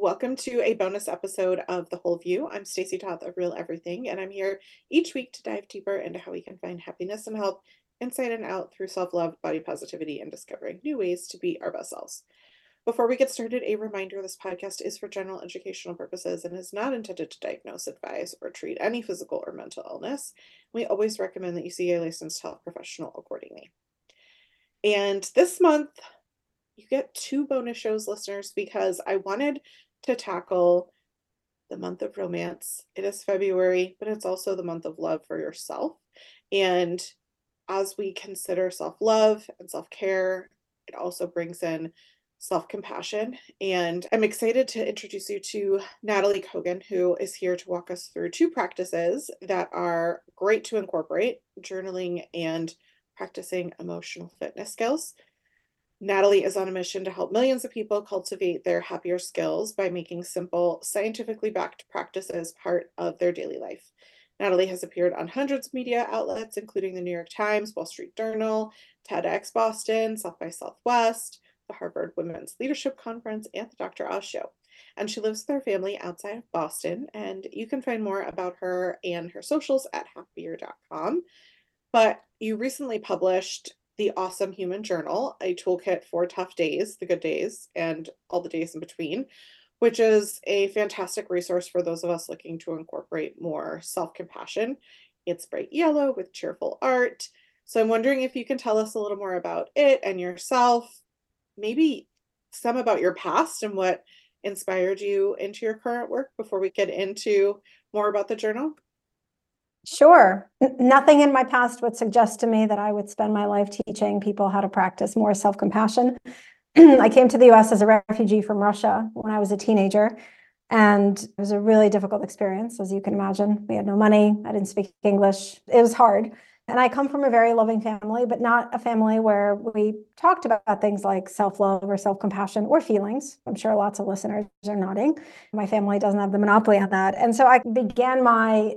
Welcome to a bonus episode of The Whole View. I'm Stacey Toth of Real Everything, and I'm here each week to dive deeper into how we can find happiness and health inside and out through self-love, body positivity, and discovering new ways to be our best selves. Before we get started, a reminder this podcast is for general educational purposes and is not intended to diagnose, advise, or treat any physical or mental illness. We always recommend that you see a licensed health professional accordingly. And this month, you get two bonus shows, listeners, because I wanted to tackle the month of romance. It is February, but it's also the month of love for yourself. And as we consider self-love and self-care, it also brings in self-compassion. And I'm excited to introduce you to Natalie Kogan, who is here to walk us through two practices that are great to incorporate: journaling and practicing emotional fitness skills. Natalie is on a mission to help millions of people cultivate their happier skills by making simple, scientifically backed practices part of their daily life. Natalie has appeared on hundreds of media outlets, including the New York Times, Wall Street Journal, TEDx Boston, South by Southwest, the Harvard Women's Leadership Conference, and the Dr. Oz Show. And she lives with her family outside of Boston. And you can find more about her and her socials at happier.com. But you recently published The Awesome Human Journal, a toolkit for tough days, the good days, and all the days in between, which is a fantastic resource for those of us looking to incorporate more self-compassion. It's bright yellow with cheerful art. So I'm wondering if you can tell us a little more about it and yourself, maybe some about your past and what inspired you into your current work before we get into more about the journal. Sure. Nothing in my past would suggest to me that I would spend my life teaching people how to practice more self-compassion. I came to the US as a refugee from Russia when I was a teenager, and it was a really difficult experience, as you can imagine. We had no money. I didn't speak English. It was hard. And I come from a very loving family, but not a family where we talked about things like self-love or self-compassion or feelings. I'm sure lots of listeners are nodding. My family doesn't have the monopoly on that. And so I began my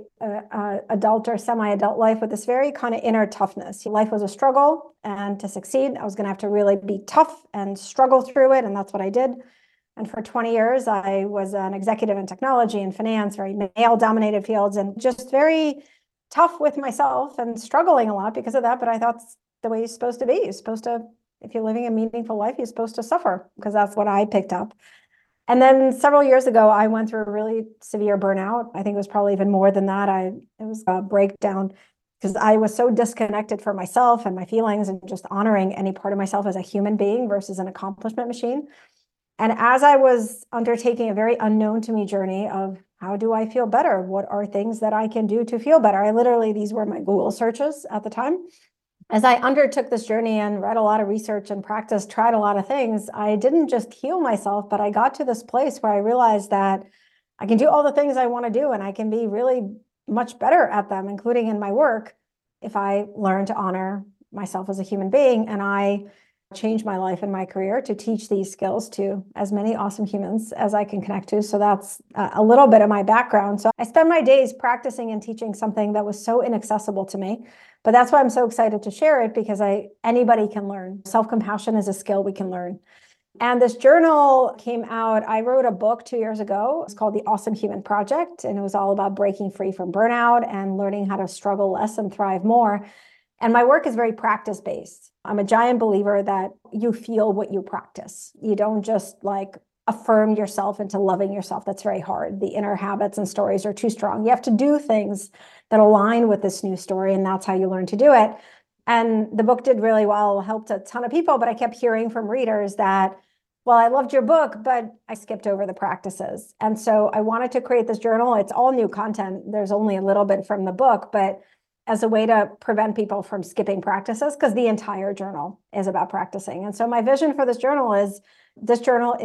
adult or semi-adult life with this very kind of inner toughness. Life was a struggle, and to succeed, I was going to have to really be tough and struggle through it. And that's what I did. And for 20 years, I was an executive in technology and finance, very male-dominated fields, and just very tough with myself and struggling a lot because of that. But I thought it's the way you're supposed to be. You're supposed to, if you're living a meaningful life, you're supposed to suffer, because that's what I picked up. And then several years ago, I went through a really severe burnout. I think it was probably even more than that. It was a breakdown because I was so disconnected from myself and my feelings and just honoring any part of myself as a human being versus an accomplishment machine. And as I was undertaking a very unknown to me journey of how do I feel better? What are things that I can do to feel better? These were my Google searches at the time. As I undertook this journey and read a lot of research and practiced, tried a lot of things, I didn't just heal myself, but I got to this place where I realized that I can do all the things I want to do, and I can be really much better at them, including in my work, if I learn to honor myself as a human being. And I changed my life and my career to teach these skills to as many awesome humans as I can connect to. So that's a little bit of my background. So I spend my days practicing and teaching something that was so inaccessible to me. But that's why I'm so excited to share it, because anybody can learn. Self-compassion is a skill we can learn. And this journal came out. I wrote a book 2 years ago. It's called The Awesome Human Project. And it was all about breaking free from burnout and learning how to struggle less and thrive more. And my work is very practice-based. I'm a giant believer that you feel what you practice. You don't just affirm yourself into loving yourself. That's very hard. The inner habits and stories are too strong. You have to do things that align with this new story, and that's how you learn to do it. And the book did really well, helped a ton of people, but I kept hearing from readers that, well, I loved your book, but I skipped over the practices. And so I wanted to create this journal. It's all new content. There's only a little bit from the book, but as a way to prevent people from skipping practices, because the entire journal is about practicing. And so my vision for this journal is the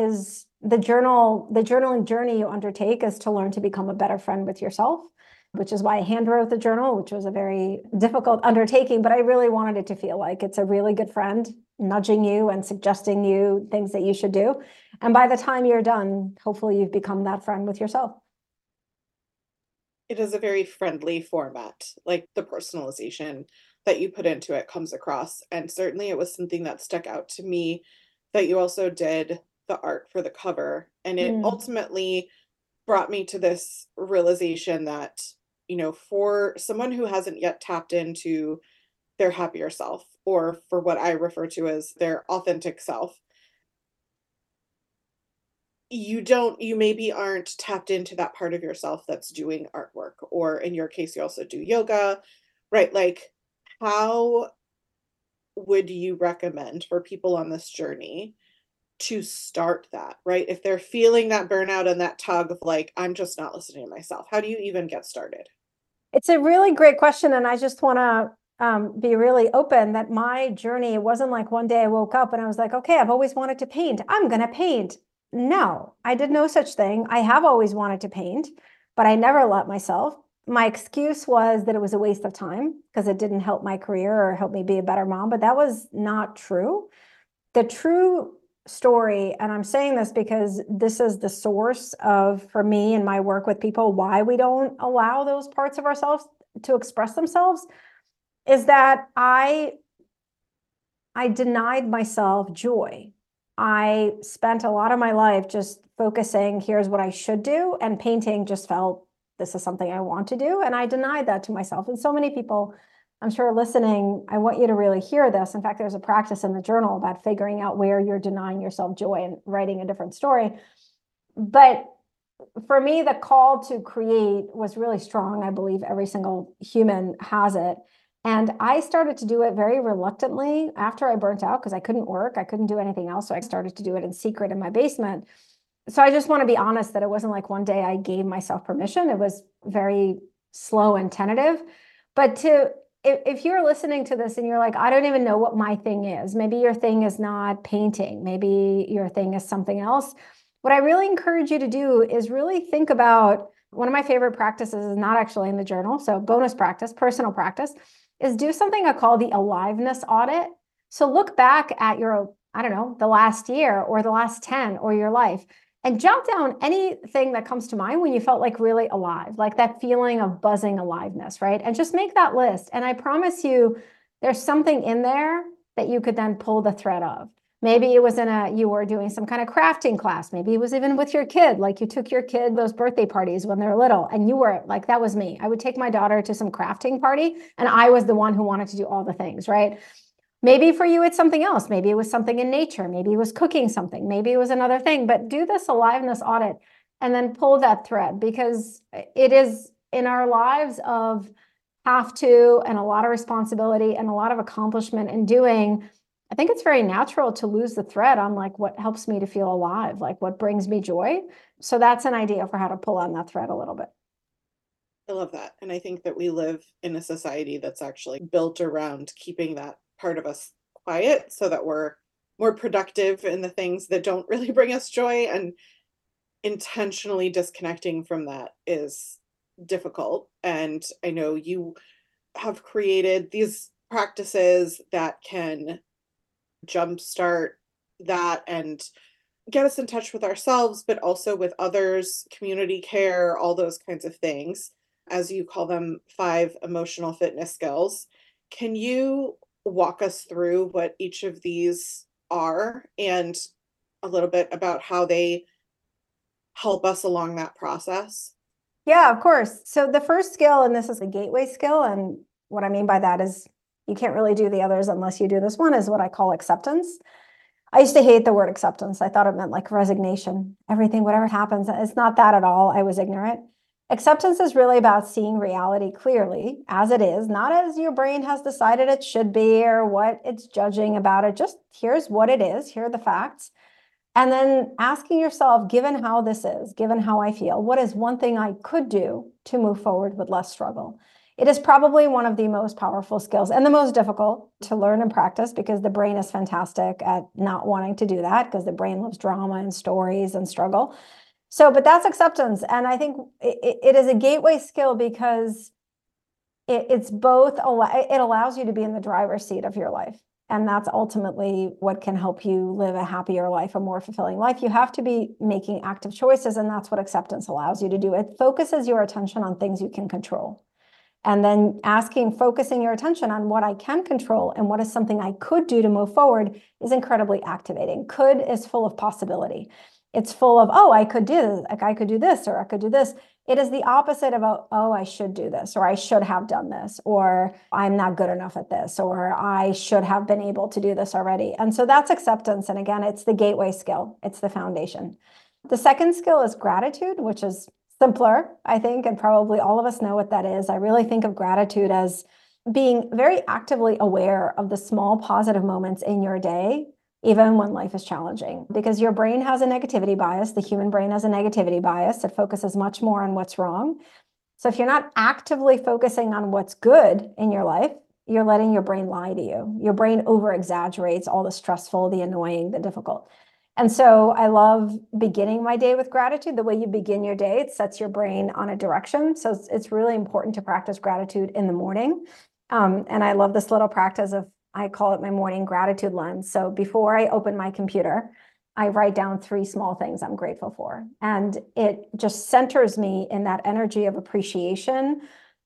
journaling journey you undertake is to learn to become a better friend with yourself, which is why I handwrote the journal, which was a very difficult undertaking, but I really wanted it to feel like it's a really good friend nudging you and suggesting you things that you should do. And by the time you're done, hopefully you've become that friend with yourself. It is a very friendly format, like the personalization that you put into it comes across. And certainly it was something that stuck out to me that you also did the art for the cover. And it Mm. ultimately brought me to this realization that, for someone who hasn't yet tapped into their happier self, or for what I refer to as their authentic self, you maybe aren't tapped into that part of yourself that's doing artwork, or in your case, you also do yoga, right? Like, how would you recommend for people on this journey to start that, right? If they're feeling that burnout and that tug of like, I'm just not listening to myself, how do you even get started? It's a really great question. And I just want to be really open that my journey, it wasn't like one day I woke up and I was like, okay, I've always wanted to paint. I'm going to paint. No, I did no such thing. I have always wanted to paint, but I never let myself. My excuse was that it was a waste of time because it didn't help my career or help me be a better mom, but that was not true. The true story, and I'm saying this because this is the source of, for me and my work with people, why we don't allow those parts of ourselves to express themselves, is that I denied myself joy. I spent a lot of my life just focusing, here's what I should do, and painting just felt, this is something I want to do, and I denied that to myself. And so many people, I'm sure listening, I want you to really hear this. In fact, there's a practice in the journal about figuring out where you're denying yourself joy and writing a different story. But for me, the call to create was really strong. I believe every single human has it. And I started to do it very reluctantly after I burnt out because I couldn't work. I couldn't do anything else. So I started to do it in secret in my basement. So I just want to be honest that it wasn't like one day I gave myself permission. It was very slow and tentative. But if you're listening to this and you're like, I don't even know what my thing is, maybe your thing is not painting, maybe your thing is something else. What I really encourage you to do is really think about, one of my favorite practices is not actually in the journal. So bonus practice, personal practice, is do something I call the aliveness audit. So look back at your, I don't know, the last year or the last 10 or your life, and jot down anything that comes to mind when you felt like really alive, like that feeling of buzzing aliveness, right? And just make that list. And I promise you, there's something in there that you could then pull the thread of. Maybe it was you were doing some kind of crafting class. Maybe it was even with your kid, like you took your kid those birthday parties when they're little, and you were like, that was me. I would take my daughter to some crafting party, and I was the one who wanted to do all the things, right? Maybe for you, it's something else. Maybe it was something in nature. Maybe it was cooking something. Maybe it was another thing. But do this aliveness audit and then pull that thread, because it is in our lives of have to and a lot of responsibility and a lot of accomplishment in doing. I think it's very natural to lose the thread on like what helps me to feel alive, like what brings me joy. So that's an idea for how to pull on that thread a little bit. I love that. And I think that we live in a society that's actually built around keeping that part of us quiet so that we're more productive in the things that don't really bring us joy. And intentionally disconnecting from that is difficult. And I know you have created these practices that can jumpstart that and get us in touch with ourselves, but also with others, community care, all those kinds of things, as you call them, 5 emotional fitness skills. Can you walk us through what each of these are and a little bit about how they help us along that process? Yeah, of course. So the first skill, and this is a gateway skill, and what I mean by that is you can't really do the others unless you do this one, is what I call acceptance. I used to hate the word acceptance. I thought it meant like resignation, everything, whatever happens. It's not that at all. I was ignorant. Acceptance is really about seeing reality clearly as it is, not as your brain has decided it should be or what it's judging about it. Just here's what it is, here are the facts. And then asking yourself, given how this is, given how I feel, what is one thing I could do to move forward with less struggle? It is probably one of the most powerful skills and the most difficult to learn and practice, because the brain is fantastic at not wanting to do that, because the brain loves drama and stories and struggle. So, but that's acceptance. And I think it is a gateway skill because it's both, it allows you to be in the driver's seat of your life. And that's ultimately what can help you live a happier life, a more fulfilling life. You have to be making active choices, and that's what acceptance allows you to do. It focuses your attention on things you can control. And then focusing your attention on what I can control and what is something I could do to move forward is incredibly activating. Could is full of possibility. It's full of, oh, I could do this, like I could do this, or I could do this. It is the opposite of, oh, I should do this, or I should have done this, or I'm not good enough at this, or I should have been able to do this already. And so that's acceptance. And again, it's the gateway skill. It's the foundation. The second skill is gratitude, which is simpler, I think, and probably all of us know what that is. I really think of gratitude as being very actively aware of the small positive moments in your day, even when life is challenging, because your brain has a negativity bias. The human brain has a negativity bias. It focuses much more on what's wrong. So if you're not actively focusing on what's good in your life, you're letting your brain lie to you. Your brain over exaggerates all the stressful, the annoying, the difficult. And so I love beginning my day with gratitude. The way you begin your day, it sets your brain on a direction. So it's really important to practice gratitude in the morning. And I love this little practice of, I call it my morning gratitude lens. So before I open my computer, I write down 3 small things I'm grateful for. And it just centers me in that energy of appreciation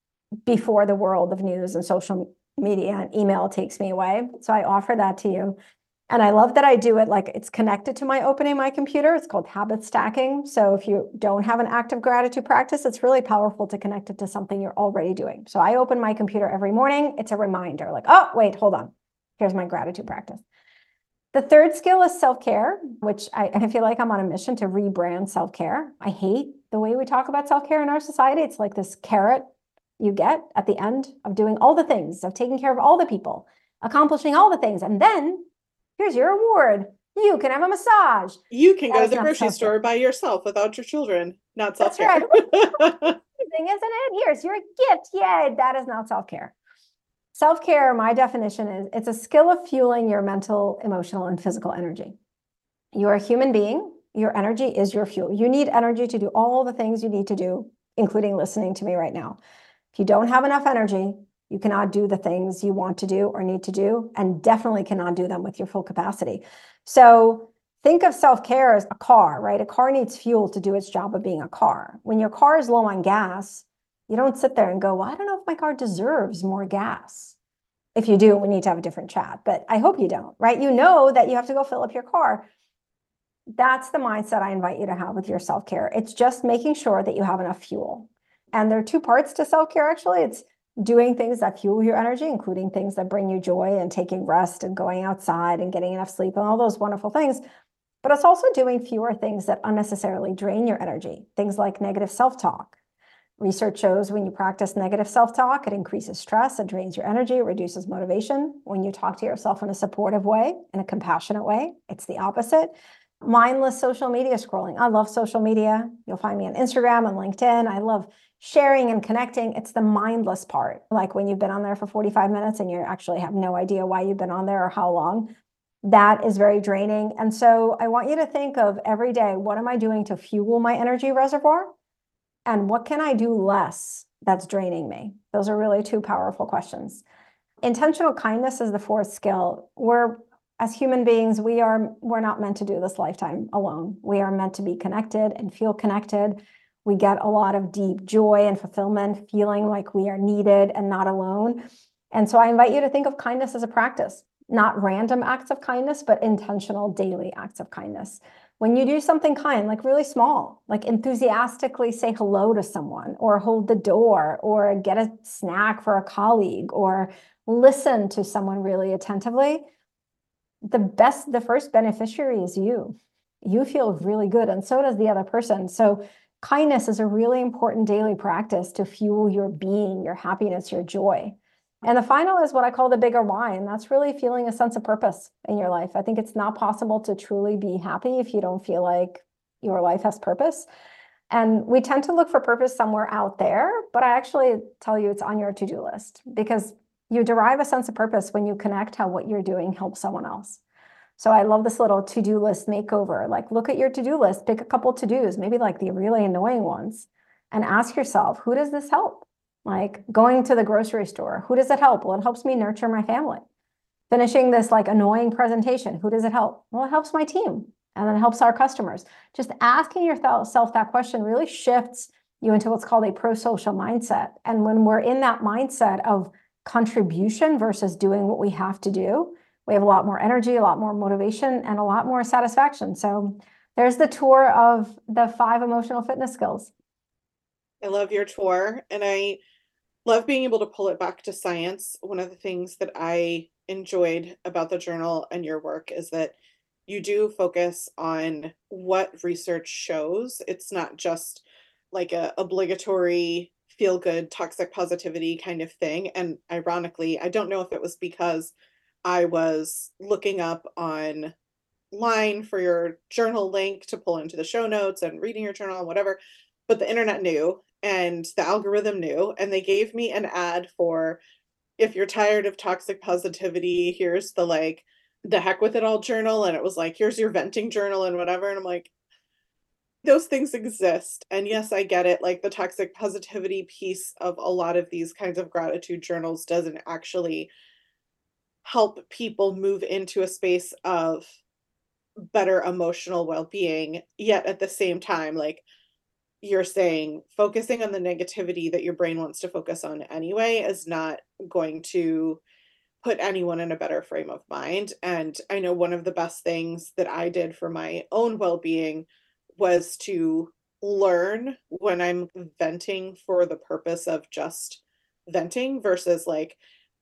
before the world of news and social media and email takes me away. So I offer that to you. And I love that I do it like it's connected to my opening my computer. It's called habit stacking. So if you don't have an active gratitude practice, it's really powerful to connect it to something you're already doing. So I open my computer every morning. It's a reminder like, oh, wait, hold on. Here's my gratitude practice. The third skill is self-care, which I feel like I'm on a mission to rebrand self-care. I hate the way we talk about self-care in our society. It's like this carrot you get at the end of doing all the things, of taking care of all the people, accomplishing all the things. And then here's your award. You can have a massage. You can go to the grocery store by yourself without your children. Not self-care. That's right. Amazing, isn't it? Here's your gift. Yay. That is not self-care. Self-care, my definition is it's a skill of fueling your mental, emotional, and physical energy. You're a human being. Your energy is your fuel. You need energy to do all the things you need to do, including listening to me right now. If you don't have enough energy, you cannot do the things you want to do or need to do, and definitely cannot do them with your full capacity. So think of self-care as a car, right? A car needs fuel to do its job of being a car. When your car is low on gas, you don't sit there and go, well, I don't know if my car deserves more gas. If you do, we need to have a different chat, but I hope you don't, right? You know that you have to go fill up your car. That's the mindset I invite you to have with your self-care. It's just making sure that you have enough fuel. And there are 2 parts to self-care, actually. It's doing things that fuel your energy, including things that bring you joy and taking rest and going outside and getting enough sleep and all those wonderful things. But it's also doing fewer things that unnecessarily drain your energy, things like negative self-talk. Research shows when you practice negative self-talk, it increases stress, it drains your energy, it reduces motivation. When you talk to yourself in a supportive way, in a compassionate way, it's the opposite. Mindless social media scrolling. I love social media. You'll find me on Instagram and LinkedIn. I love sharing and connecting. It's the mindless part. Like when you've been on there for 45 minutes and you actually have no idea why you've been on there or how long. That is very draining. And so I want you to think of every day, what am I doing to fuel my energy reservoir? And what can I do less that's draining me? Those are really 2 powerful questions. Intentional kindness is the 4th skill. As human beings, we're not meant to do this lifetime alone. We are meant to be connected and feel connected. We get a lot of deep joy and fulfillment, feeling like we are needed and not alone. And so I invite you to think of kindness as a practice, not random acts of kindness, but intentional daily acts of kindness. When you do something kind, like really small, like enthusiastically say hello to someone or hold the door or get a snack for a colleague or listen to someone really attentively, the first beneficiary is you. You feel really good and so does the other person. So kindness is a really important daily practice to fuel your being, your happiness, your joy. And the final is what I call the bigger why, and that's really feeling a sense of purpose in your life. I think it's not possible to truly be happy if you don't feel like your life has purpose. And we tend to look for purpose somewhere out there, but I actually tell you it's on your to-do list because you derive a sense of purpose when you connect how what you're doing helps someone else. So I love this little to-do list makeover. Like look at your to-do list, pick a couple to-dos, maybe like the really annoying ones, and ask yourself, who does this help? Like going to the grocery store, who does it help? Well, it helps me nurture my family. Finishing this like annoying presentation, who does it help? Well, it helps my team and then it helps our customers. Just asking yourself that question really shifts you into what's called a pro-social mindset. And when we're in that mindset of contribution versus doing what we have to do, we have a lot more energy, a lot more motivation, and a lot more satisfaction. So there's the tour of the 5 emotional fitness skills. I love your tour, and I love being able to pull it back to science. One of the things that I enjoyed about the journal and your work is that you do focus on what research shows. It's not just like a obligatory feel good toxic positivity kind of thing. And ironically, I don't know if it was because I was looking up online for your journal link to pull into the show notes and reading your journal and whatever, but the internet knew and the algorithm knew, and they gave me an ad for, if you're tired of toxic positivity, here's the like the heck with it all journal, and it was like, here's your venting journal and whatever, and I'm like, those things exist. And yes, I get it, like the toxic positivity piece of a lot of these kinds of gratitude journals doesn't actually help people move into a space of better emotional well-being, yet at the same time, like you're saying, focusing on the negativity that your brain wants to focus on anyway is not going to put anyone in a better frame of mind. And I know one of the best things that I did for my own well-being was to learn when I'm venting for the purpose of just venting versus like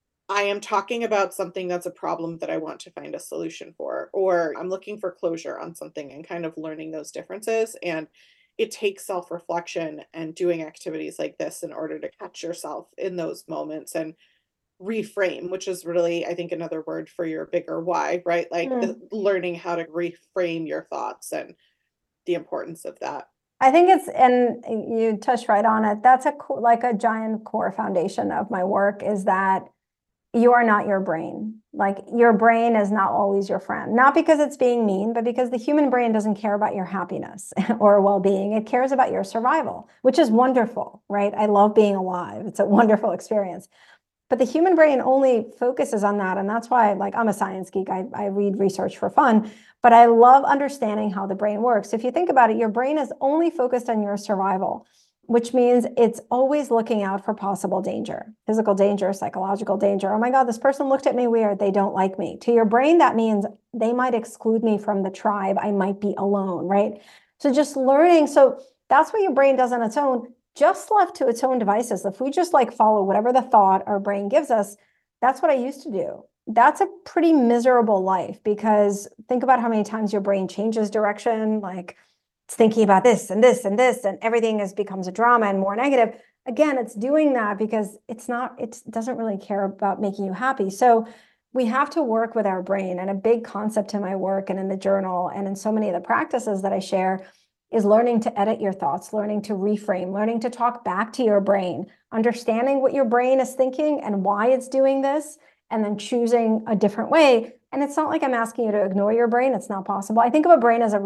I am talking about something that's a problem that I want to find a solution for, or I'm looking for closure on something and kind of learning those differences. And it takes self reflection and doing activities like this in order to catch yourself in those moments and reframe, which is really, I think, another word for your bigger why, right? Like learning how to reframe your thoughts and the importance of that. I think it's, and you touched right on it. That's like a giant core foundation of my work is that you are not your brain. Like your brain is not always your friend, not because it's being mean, but because the human brain doesn't care about your happiness or well-being. It cares about your survival, which is wonderful, right? I love being alive. It's a wonderful experience. But the human brain only focuses on that. And that's why, like, I'm a science geek. I read research for fun, but I love understanding how the brain works. If you think about it, your brain is only focused on your survival, which means it's always looking out for possible danger, physical danger, psychological danger. Oh my God, this person looked at me weird. They don't like me. To your brain, that means they might exclude me from the tribe. I might be alone, right? So just learning. So that's what your brain does on its own. Just left to its own devices, if we just like follow whatever the thought our brain gives us, that's what I used to do. That's a pretty miserable life because think about how many times your brain changes direction, like it's thinking about this and this and this, and everything becomes a drama and more negative. Again, it's doing that because it doesn't really care about making you happy. So we have to work with our brain. And a big concept in my work and in the journal and in so many of the practices that I share is learning to edit your thoughts, learning to reframe, learning to talk back to your brain, understanding what your brain is thinking and why it's doing this, and then choosing a different way. And it's not like I'm asking you to ignore your brain. It's not possible. I think of a brain as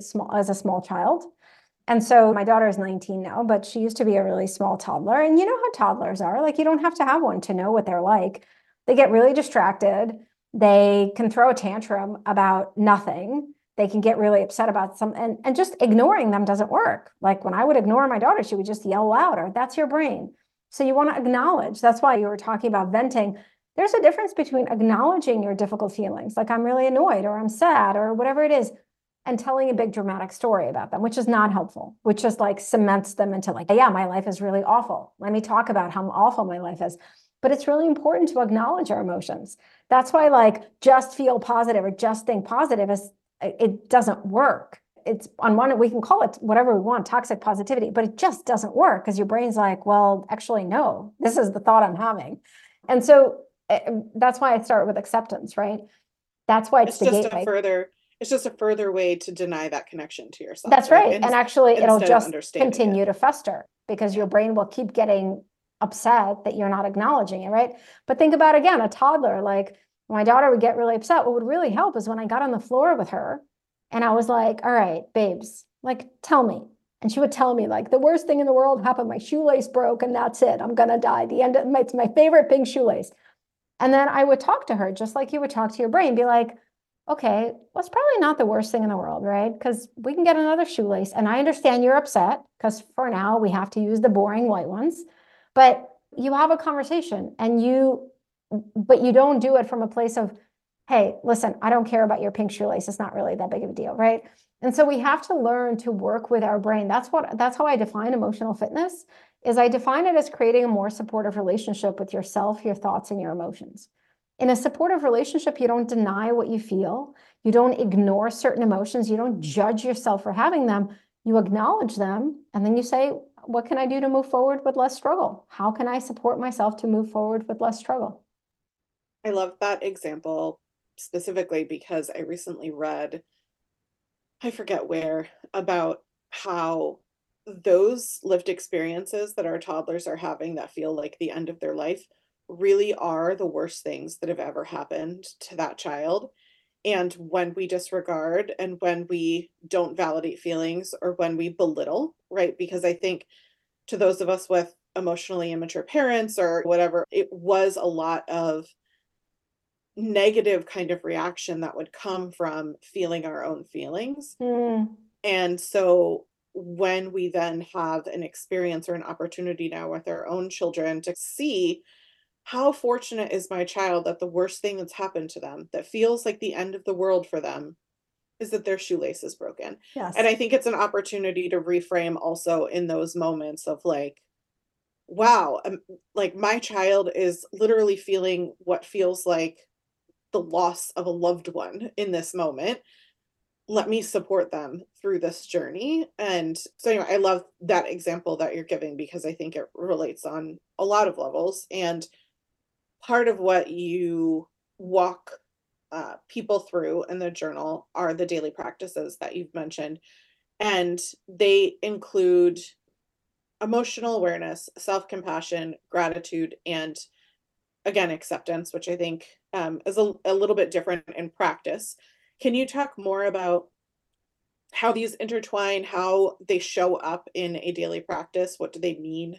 a small child. And so my daughter is 19 now, but she used to be a really small toddler. And you know how toddlers are. Like you don't have to have one to know what they're like. They get really distracted. They can throw a tantrum about nothing. They can get really upset about something, and just ignoring them doesn't work. Like when I would ignore my daughter, she would just yell louder. That's your brain. So you want to acknowledge. That's why you were talking about venting. There's a difference between acknowledging your difficult feelings, like I'm really annoyed or I'm sad or whatever it is, and telling a big dramatic story about them, which is not helpful, which just like cements them into like, yeah, my life is really awful. Let me talk about how awful my life is. But it's really important to acknowledge our emotions. That's why like just feel positive or just think positive it doesn't work. It's on one, we can call it whatever we want, toxic positivity, but it just doesn't work because your brain's like, well, actually, no, this is the thought I'm having. And so that's why I start with acceptance, right? That's why it's the gateway. It's just a further way to deny that connection to yourself. That's right. And actually, it'll just continue to fester because your brain will keep getting upset that you're not acknowledging it, right? But think about, again, a toddler, like my daughter would get really upset. What would really help is when I got on the floor with her and I was like, all right, babes, like, tell me. And she would tell me like the worst thing in the world happened. My shoelace broke and that's it. I'm going to die. It's my favorite pink shoelace. And then I would talk to her just like you would talk to your brain, be like, okay, well, it's probably not the worst thing in the world, right? Because we can get another shoelace. And I understand you're upset because for now we have to use the boring white ones. But you have a conversation but you don't do it from a place of, hey, listen, I don't care about your pink shoelace. It's not really that big of a deal, right? And so we have to learn to work with our brain. That's how I define emotional fitness, is I define it as creating a more supportive relationship with yourself, your thoughts, and your emotions. In a supportive relationship, you don't deny what you feel. You don't ignore certain emotions. You don't judge yourself for having them. You acknowledge them. And then you say, what can I do to move forward with less struggle? How can I support myself to move forward with less struggle? I love that example specifically because I recently read, I forget where, about how those lived experiences that our toddlers are having that feel like the end of their life really are the worst things that have ever happened to that child. And when we disregard and when we don't validate feelings or when we belittle, right? Because I think to those of us with emotionally immature parents or whatever, it was a lot of negative kind of reaction that would come from feeling our own feelings. Mm, And so when we then have an experience or an opportunity now with our own children to see how fortunate is my child that the worst thing that's happened to them that feels like the end of the world for them is that their shoelace is broken. And yes. I think it's an opportunity to reframe also in those moments of like, wow, like my child is literally feeling what feels like the loss of a loved one in this moment. Let me support them through this journey. And so anyway, I love that example that you're giving because I think it relates on a lot of levels. And part of what you walk people through in the journal are the daily practices that you've mentioned. And they include emotional awareness, self compassion, gratitude, and again, acceptance, which I think is a little bit different in practice. Can you talk more about how these intertwine, how they show up in a daily practice? What do they mean?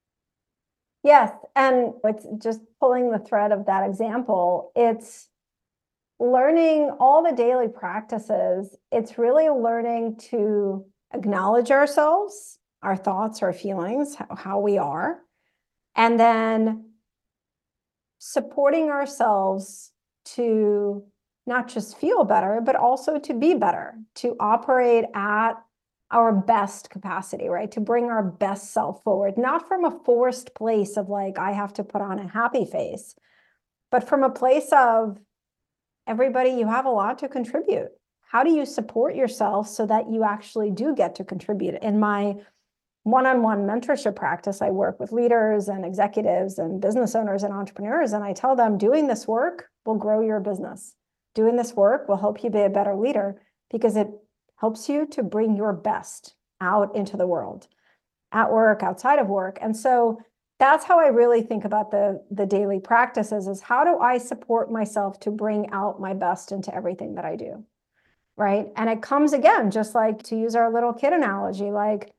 Yes. And it's just pulling the thread of that example. It's learning all the daily practices. It's really learning to acknowledge ourselves, our thoughts, our feelings, how we are, and then supporting ourselves to not just feel better, but also to be better, to operate at our best capacity, right? To bring our best self forward, not from a forced place of like, I have to put on a happy face, but from a place of everybody, you have a lot to contribute. How do you support yourself so that you actually do get to contribute? In my one-on-one mentorship practice, I work with leaders and executives and business owners and entrepreneurs, and I tell them doing this work will grow your business. Doing this work will help you be a better leader because it helps you to bring your best out into the world, at work, outside of work. And so that's how I really think about the daily practices, is how do I support myself to bring out my best into everything that I do, right? And it comes again, just like to use our little kid analogy, like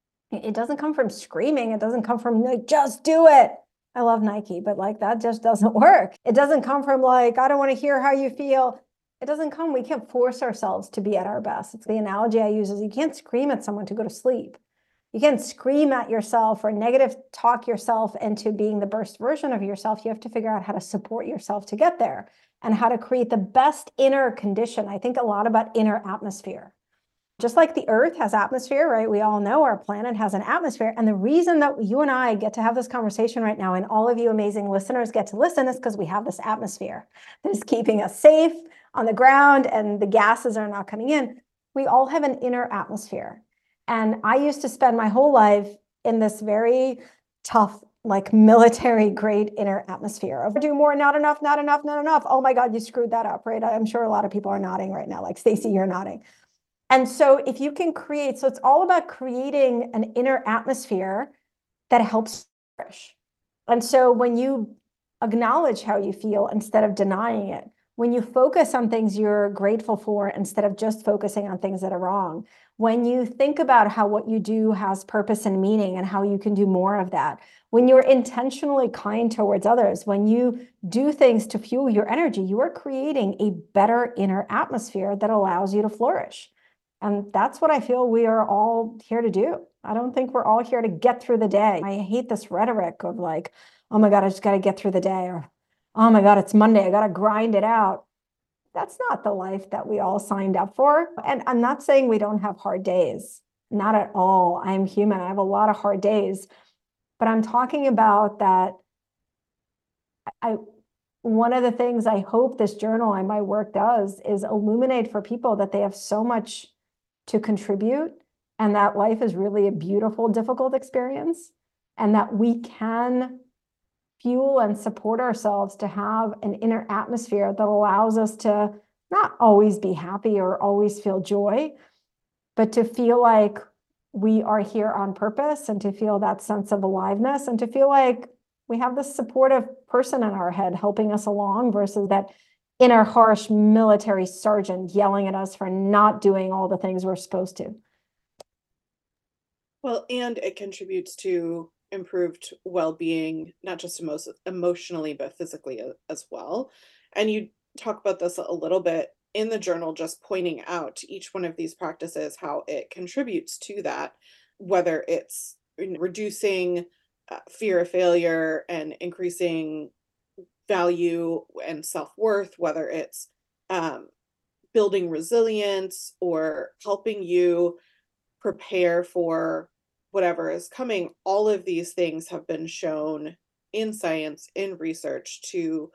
it doesn't come from screaming. It doesn't come from like, just do it. I love Nike, but like that just doesn't work. It doesn't come from like, I don't want to hear how you feel. It doesn't come, we can't force ourselves to be at our best. It's the analogy I use is you can't scream at someone to go to sleep. You can't scream at yourself or negative talk yourself into being the best version of yourself. You have to figure out how to support yourself to get there and how to create the best inner condition. I think a lot about inner atmosphere. Just like the earth has atmosphere, right? We all know our planet has an atmosphere. And the reason that you and I get to have this conversation right now and all of you amazing listeners get to listen is because we have this atmosphere that is keeping us safe on the ground and the gases are not coming in. We all have an inner atmosphere. And I used to spend my whole life in this very tough, like military grade inner atmosphere of do more, not enough, not enough, not enough. Oh my God, you screwed that up, right? I'm sure a lot of people are nodding right now. Like Stacey, you're nodding. And so if you can create, so it's all about creating an inner atmosphere that helps flourish. And so when you acknowledge how you feel instead of denying it, when you focus on things you're grateful for instead of just focusing on things that are wrong, when you think about how what you do has purpose and meaning and how you can do more of that, when you're intentionally kind towards others, when you do things to fuel your energy, you are creating a better inner atmosphere that allows you to flourish. And that's what I feel we are all here to do. I don't think we're all here to get through the day. I hate this rhetoric of like, oh my God, I just got to get through the day, or oh my God, it's Monday, I got to grind it out. That's not the life that we all signed up for. And I'm not saying we don't have hard days, not at all. I am human. I have a lot of hard days, but I'm talking about that. One of the things I hope this journal and my work does is illuminate for people that they have so much to contribute, and that life is really a beautiful, difficult experience, and that we can fuel and support ourselves to have an inner atmosphere that allows us to not always be happy or always feel joy, but to feel like we are here on purpose, and to feel that sense of aliveness, and to feel like we have this supportive person in our head helping us along versus that inner harsh military sergeant yelling at us for not doing all the things we're supposed to. Well, and it contributes to improved well-being, not just emotionally, but physically as well. And you talk about this a little bit in the journal, just pointing out each one of these practices, how it contributes to that, whether it's in reducing fear of failure and increasing value and self-worth, whether it's building resilience or helping you prepare for whatever is coming. All of these things have been shown in science, in research, to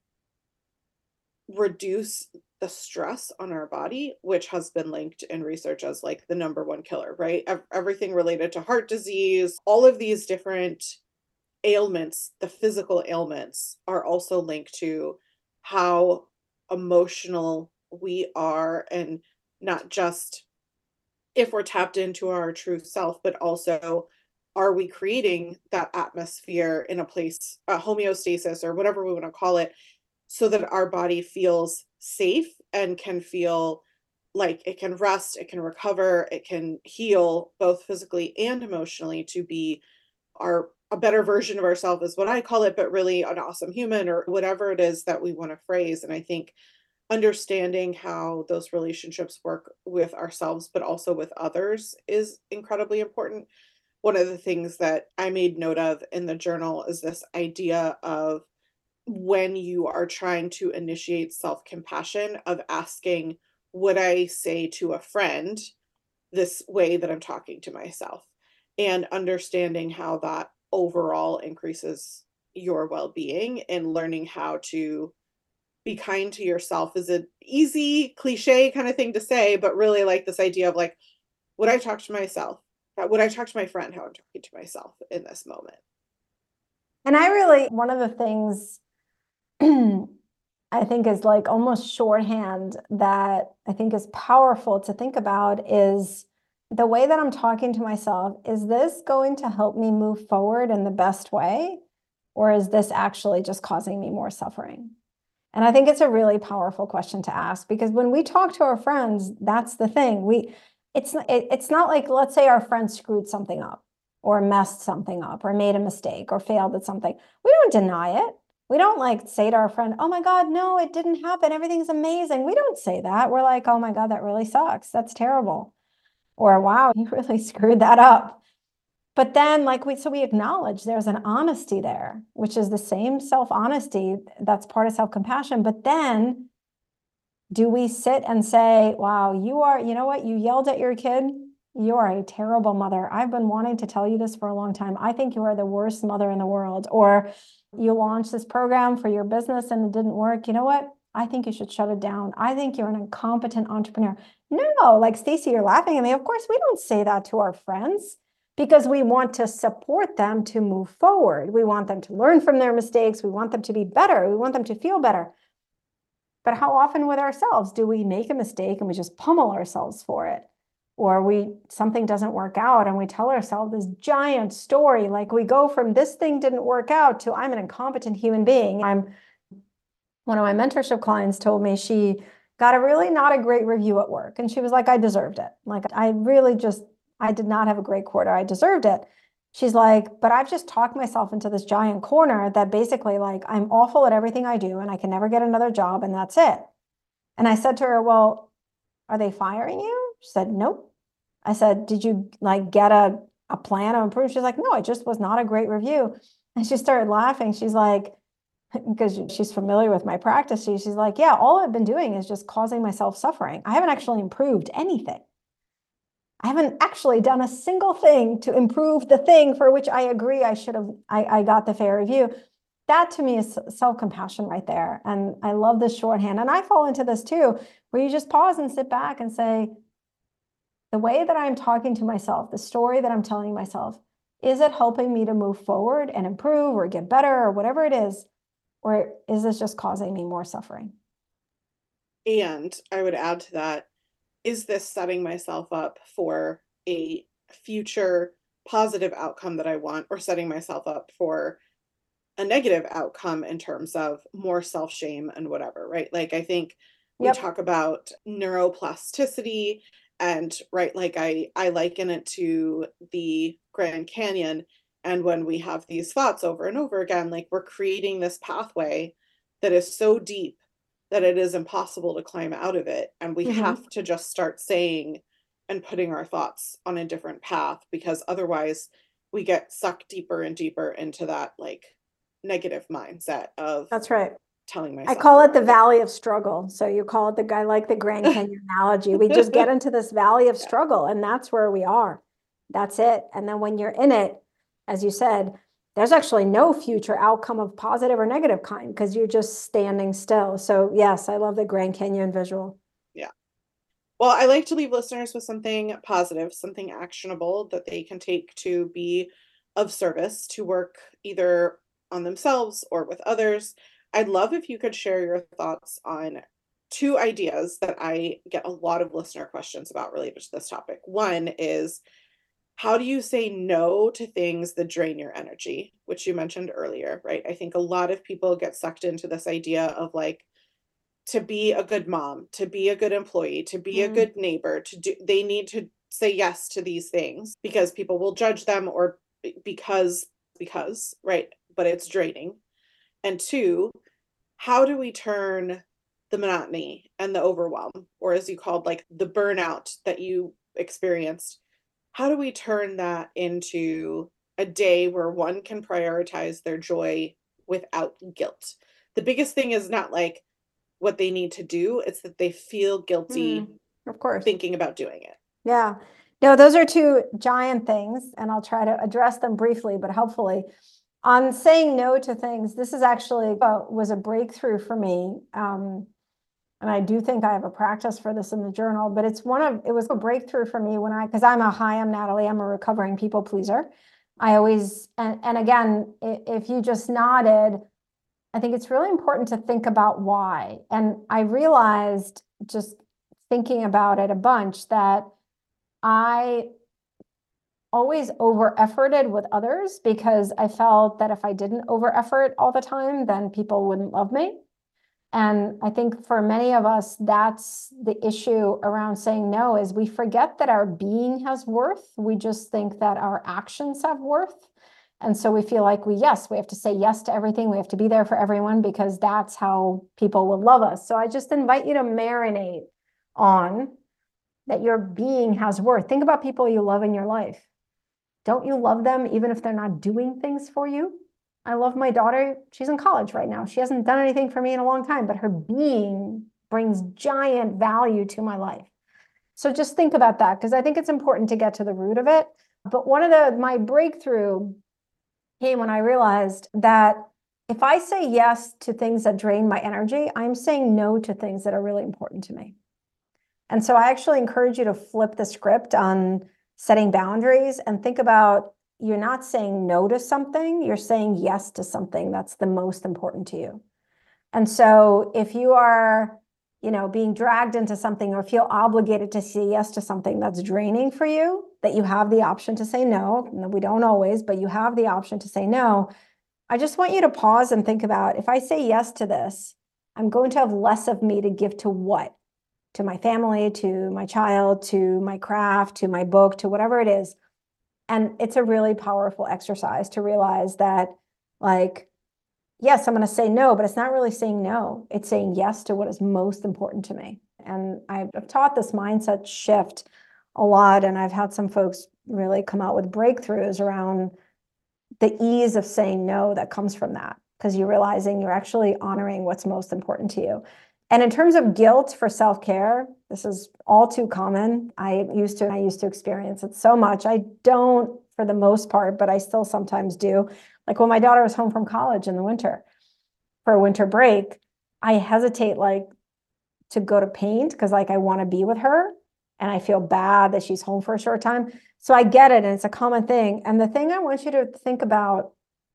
reduce the stress on our body, which has been linked in research as like the number one killer, right? Everything related to heart disease, all of these different ailments, the physical ailments, are also linked to how emotional we are, and not just if we're tapped into our true self, but also, are we creating that atmosphere in a place, a homeostasis or whatever we want to call it, so that our body feels safe and can feel like it can rest, it can recover, it can heal both physically and emotionally to be a better version of ourselves, is what I call it, but really an awesome human, or whatever it is that we want to phrase. And I think understanding how those relationships work with ourselves, but also with others, is incredibly important. One of the things that I made note of in the journal is this idea of, when you are trying to initiate self-compassion, of asking, would I say to a friend this way that I'm talking to myself? And understanding how that overall increases your well-being, and learning how to be kind to yourself is an easy cliche kind of thing to say, but really like this idea of like, would I talk to myself? Would I talk to my friend how I'm talking to myself in this moment? And I really, one of the things I think is like almost shorthand that I think is powerful to think about is the way that I'm talking to myself. Is this going to help me move forward in the best way? Or is this actually just causing me more suffering? And I think it's a really powerful question to ask, because when we talk to our friends, that's the thing. It's not like, let's say our friend screwed something up or messed something up or made a mistake or failed at something. We don't deny it. We don't like say to our friend, oh my God, no, it didn't happen, everything's amazing. We don't say that. We're like, oh my God, that really sucks. That's terrible. Or wow, you really screwed that up. But then so we acknowledge there's an honesty there, which is the same self-honesty that's part of self-compassion. But then do we sit and say, wow, you know what? You yelled at your kid. You are a terrible mother. I've been wanting to tell you this for a long time. I think you are the worst mother in the world. Or you launched this program for your business and it didn't work. You know what? I think you should shut it down. I think you're an incompetent entrepreneur. No, like Stacey, you're laughing at me. Of course, we don't say that to our friends, because we want to support them to move forward. We want them to learn from their mistakes. We want them to be better. We want them to feel better. But how often with ourselves do we make a mistake and we just pummel ourselves for it? Or something doesn't work out and we tell ourselves this giant story, like we go from this thing didn't work out to I'm an incompetent human being. I'm one of my mentorship clients told me she got a really not a great review at work. And she was like, I deserved it. Like, I did not have a great quarter. I deserved it. She's like, but I've just talked myself into this giant corner that basically, like, I'm awful at everything I do and I can never get another job and that's it. And I said to her, well, are they firing you? She said, nope. I said, did you like get a plan of improvement? She's like, no, it just was not a great review. And she started laughing. She's like, because she's familiar with my practice, she's like, yeah, all I've been doing is just causing myself suffering. I haven't actually improved anything. I haven't actually done a single thing to improve the thing for which I agree I should have, I got the fair review. That to me is self-compassion right there. And I love this shorthand. And I fall into this too, where you just pause and sit back and say, the way that I'm talking to myself, the story that I'm telling myself, is it helping me to move forward and improve or get better or whatever it is? Or is this just causing me more suffering? And I would add to that, is this setting myself up for a future positive outcome that I want, or setting myself up for a negative outcome in terms of more self-shame and whatever, right? Like, I think we Yep. talk about neuroplasticity, and right, like I liken it to the Grand Canyon. And when we have these thoughts over and over again, like, we're creating this pathway that is so deep that it is impossible to climb out of it. And we Mm-hmm. have to just start saying and putting our thoughts on a different path, because otherwise we get sucked deeper and deeper into that, like, negative mindset of That's right. telling I myself the call it the wrong thing. valley of struggle. So you call it the guy like the Grand Canyon analogy. We just get into this valley of Yeah. struggle, and that's where we are. That's it. And then when you're in it, as you said, there's actually no future outcome of positive or negative kind because you're just standing still. So yes, I love the Grand Canyon visual. Yeah. Well, I like to leave listeners with something positive, something actionable that they can take to be of service, to work either on themselves or with others. I'd love if you could share your thoughts on two ideas that I get a lot of listener questions about related to this topic. One is, how do you say no to things that drain your energy, which you mentioned earlier, right? I think a lot of people get sucked into this idea of, like, to be a good mom, to be a good employee, to be a Mm. good neighbor, to do, they need to say yes to these things because people will judge them, or because, right? But it's draining. And two, how do we turn the monotony and the overwhelm, or as you called, like, the burnout that you experienced, how do we turn that into a day where one can prioritize their joy without guilt? The biggest thing is not like what they need to do, it's that they feel guilty Mm. Of course. thinking about doing it. Yeah. No, those are two giant things, and I'll try to address them briefly, but helpfully. On saying no to things, this is actually was a breakthrough for me. And I do think I have a practice for this in the journal, but it was a breakthrough for me because I'm Natalie, I'm a recovering people pleaser. I always, and again, if you just nodded, I think it's really important to think about why. And I realized just thinking about it a bunch that I always over efforted with others because I felt that if I didn't over effort all the time, then people wouldn't love me. And I think for many of us, that's the issue around saying no, is we forget that our being has worth. We just think that our actions have worth. And so we feel like we have to say yes to everything. We have to be there for everyone because that's how people will love us. So I just invite you to marinate on that your being has worth. Think about people you love in your life. Don't you love them even if they're not doing things for you? I love my daughter. She's in college right now. She hasn't done anything for me in a long time, but her being brings giant value to my life. So just think about that because I think it's important to get to the root of it. But my breakthrough came when I realized that if I say yes to things that drain my energy, I'm saying no to things that are really important to me. And so I actually encourage you to flip the script on setting boundaries and think about, you're not saying no to something, you're saying yes to something that's the most important to you. And so if you are, being dragged into something or feel obligated to say yes to something that's draining for you, that you have the option to say no. We don't always, but you have the option to say no. I just want you to pause and think about, if I say yes to this, I'm going to have less of me to give to what? To my family, to my child, to my craft, to my book, to whatever it is. And it's a really powerful exercise to realize that, like, yes, I'm going to say no, but it's not really saying no. It's saying yes to what is most important to me. And I've taught this mindset shift a lot, and I've had some folks really come out with breakthroughs around the ease of saying no that comes from that, because you're realizing you're actually honoring what's most important to you. And in terms of guilt for self-care, this is all too common. I used to experience it so much. I don't for the most part, but I still sometimes do. Like when my daughter was home from college in the winter for a winter break, I hesitate like to go to paint because like I want to be with her and I feel bad that she's home for a short time. So I get it, and it's a common thing. And the thing I want you to think about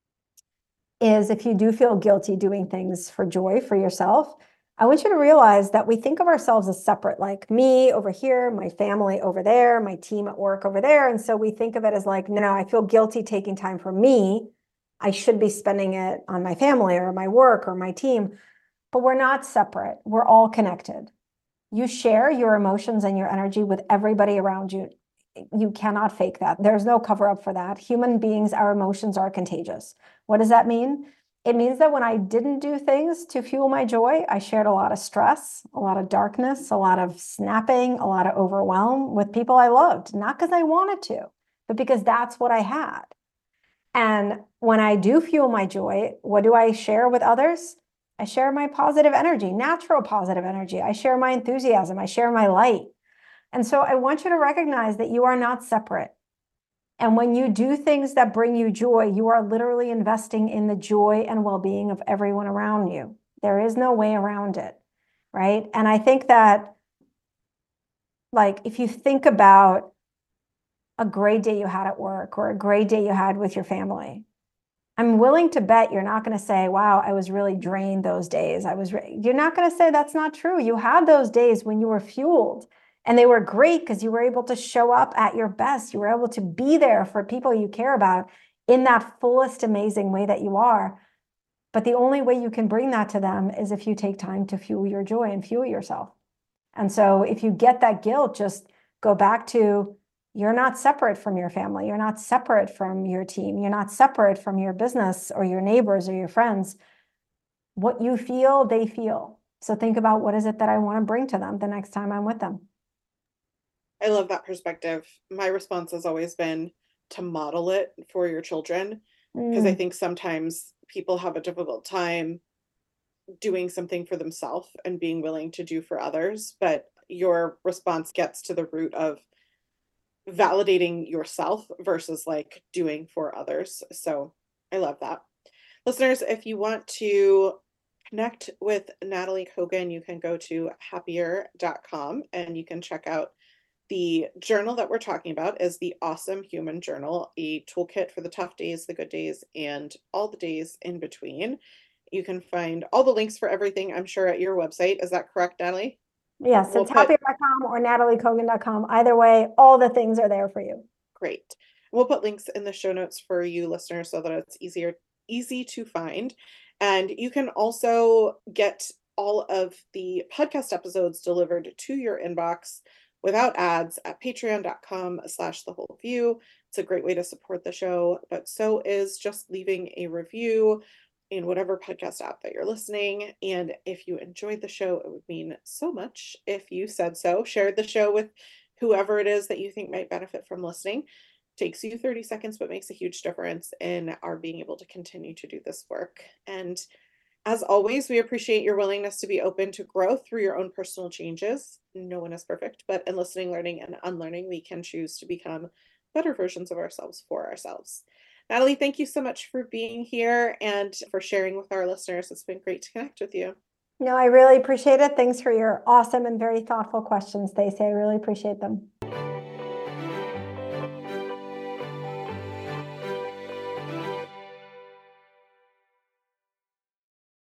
is if you do feel guilty doing things for joy for yourself, I want you to realize that we think of ourselves as separate, like me over here, my family over there, my team at work over there. And so we think of it as like, no, I feel guilty taking time for me. I should be spending it on my family or my work or my team. But we're not separate. We're all connected. You share your emotions and your energy with everybody around you. You cannot fake that. There's no cover up for that. Human beings, our emotions are contagious. What does that mean? It means that when I didn't do things to fuel my joy, I shared a lot of stress, a lot of darkness, a lot of snapping, a lot of overwhelm with people I loved, not because I wanted to, but because that's what I had. And when I do fuel my joy, what do I share with others? I share my positive energy, natural positive energy. I share my enthusiasm. I share my light. And so I want you to recognize that you are not separate. And when you do things that bring you joy, you are literally investing in the joy and well-being of everyone around you. There is no way around it, right? And I think that, like, if you think about a great day you had at work or a great day you had with your family, I'm willing to bet you're not going to say, wow, I was really drained those days. You're not going to say that's not true. You had those days when you were fueled, and they were great because you were able to show up at your best. You were able to be there for people you care about in that fullest, amazing way that you are. But the only way you can bring that to them is if you take time to fuel your joy and fuel yourself. And so if you get that guilt, just go back to, you're not separate from your family. You're not separate from your team. You're not separate from your business or your neighbors or your friends. What you feel, they feel. So think about, what is it that I want to bring to them the next time I'm with them? I love that perspective. My response has always been to model it for your children, because I Mm, think sometimes people have a difficult time doing something for themselves and being willing to do for others. But your response gets to the root of validating yourself versus like doing for others. So I love that. Listeners, if you want to connect with Natalie Kogan, you can go to happier.com and you can check out the journal that we're talking about is the Awesome Human Journal, a toolkit for the tough days, the good days, and all the days in between. You can find all the links for everything, I'm sure, at your website. Is that correct, Natalie? yes, We'll it's put happier.com or nataliekogan.com. Either way, all the things are there for you. great. We'll put links in the show notes for you listeners so that it's easy to find. And you can also get all of the podcast episodes delivered to your inbox without ads at patreon.com/the whole view. It's a great way to support the show, but so is just leaving a review in whatever podcast app that you're listening. And if you enjoyed the show, it would mean so much if you said so, shared the show with whoever it is that you think might benefit from listening. Takes you 30 seconds, but makes a huge difference in our being able to continue to do this work. And as always, we appreciate your willingness to be open to growth through your own personal changes. No one is perfect, but in listening, learning, and unlearning, we can choose to become better versions of ourselves for ourselves. Natalie, thank you so much for being here and for sharing with our listeners. It's been great to connect with you. No, I really appreciate it. Thanks for your awesome and very thoughtful questions, Stacey. I really appreciate them.